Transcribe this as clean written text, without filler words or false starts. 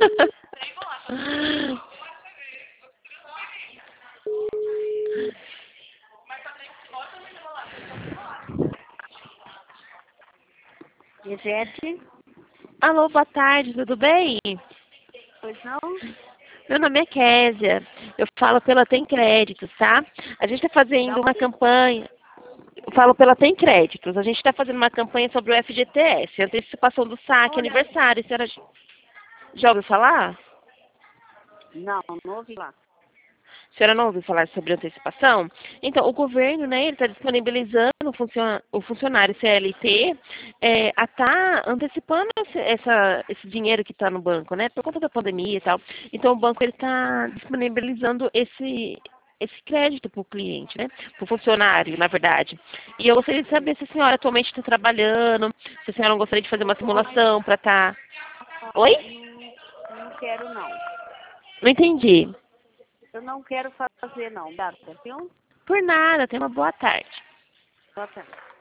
Ivete? Alô, boa tarde, tudo bem? Pois não? Meu nome é Késia. Eu falo pela Tem Créditos, tá? A gente está fazendo uma campanha. Eu falo pela Tem Créditos. A gente está fazendo uma campanha sobre o FGTS, antecipação do saque, aniversário. A senhora já ouviu falar? Não, não ouvi lá. A senhora não ouviu falar sobre antecipação? Então, o governo, né, ele está disponibilizando o funcionário CLT a estar antecipando esse dinheiro que está no banco, né, por conta da pandemia e tal. Então, o banco ele está disponibilizando esse crédito para o cliente, né, para o funcionário, na verdade. E eu gostaria de saber se a senhora atualmente está trabalhando, se a senhora não gostaria de fazer uma simulação para estar... Oi? Não quero, não. Não entendi. Eu não quero fazer, não. Data, viu? Por nada, tenha uma boa tarde. Boa tarde.